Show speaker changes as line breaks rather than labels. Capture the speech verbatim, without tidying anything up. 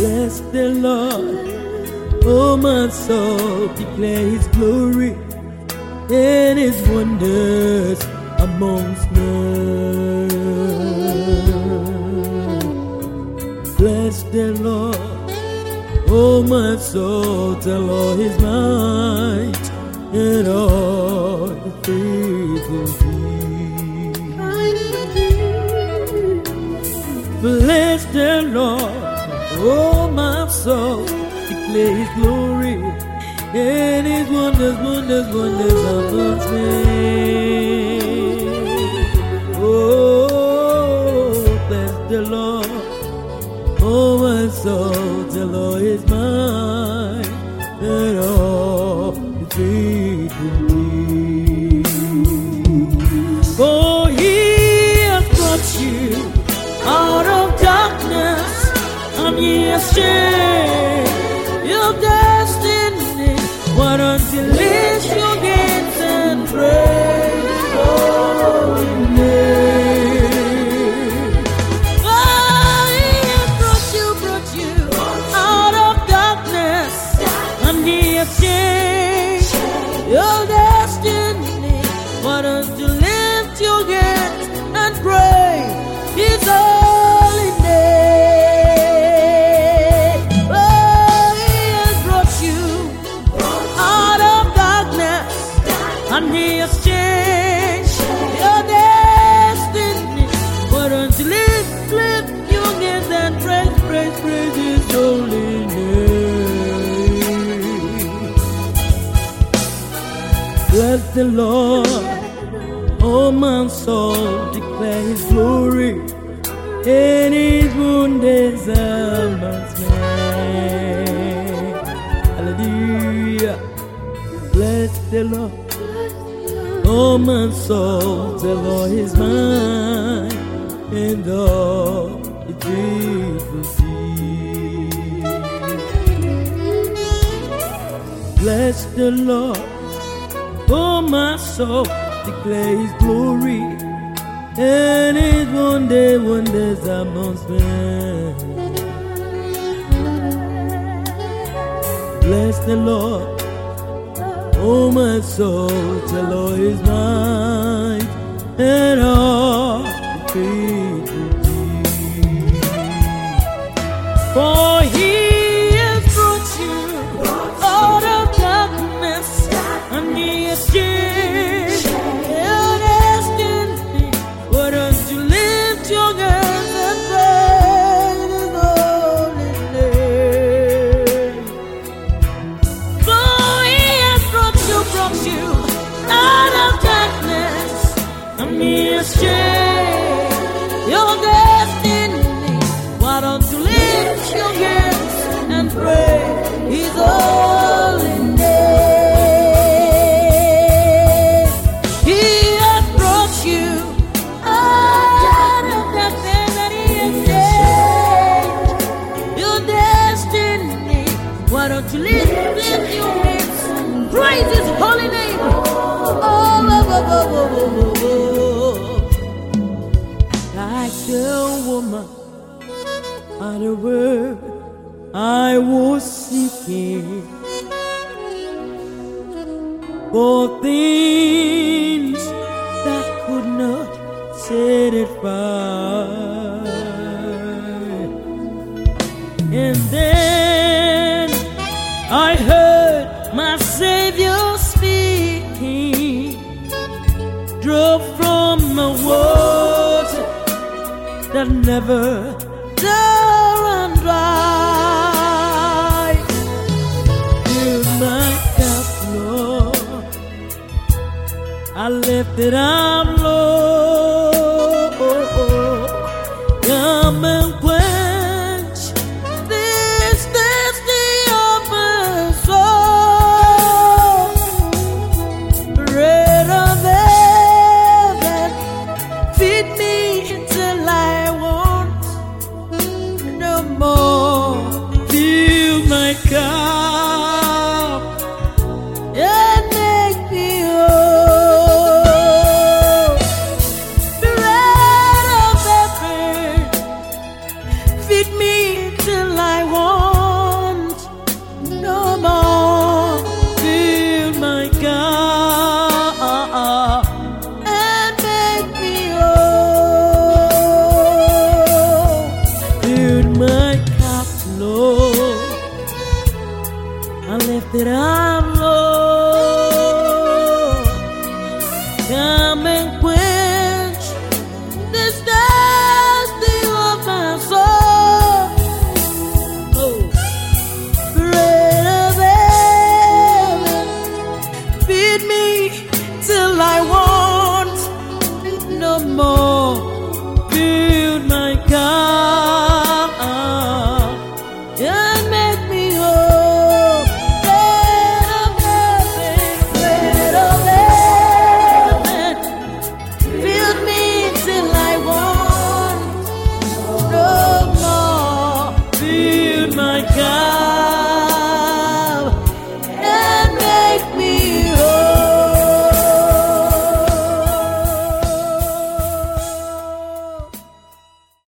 Bless the Lord, oh my soul, declare His glory and His wonders amongst men. Bless the Lord, oh my soul, tell all His might and all the faithful deeds. Bless the Lord, oh my soul, declare His glory and His wonders, wonders, wonders amongst men. Oh, bless the Lord, oh my soul, tell all His might and all His faithful deeds. For He has brought you out of darkness, and He has changed your destiny. Why don't you lift your gates and praise His holy name? Oh, He has brought you, brought you out of darkness, and He has changed your destiny. Why don't you lift your gates and praise His holy name? Oh, He has brought you out of darkness, and He has changed your destiny. Why don't you lift, lift your hands and praise, praise, praise His holy name? Bless the Lord, oh my soul, declare His glory and His wonders amongst men. Hallelujah. Bless the Lord, oh my soul, tell all His might and all His faithful deeds. Bless the Lord, oh my soul, declare His glory and His wonder, wonders amongst men. Bless the Lord, oh my soul, tell all His might and all His faithful deeds. For He has brought you out of darkness, and He has changed your destiny. Why don't you lift your hands and praise His holy name? For He has brought you, brought you out of darkness, and He has changed your destiny. Why don't you lift your hands and praise His holy name? He has brought you out of darkness, and He has changed your destiny. Why don't you lift, lift your hands and praise His holy name? Oh, oh, oh, oh, oh, oh, oh. Like the woman at the word I was seeking for things that could not satisfy, and then I heard my Savior speaking, drove from a water that never run dry. Fill my cup, Lord, I left it out.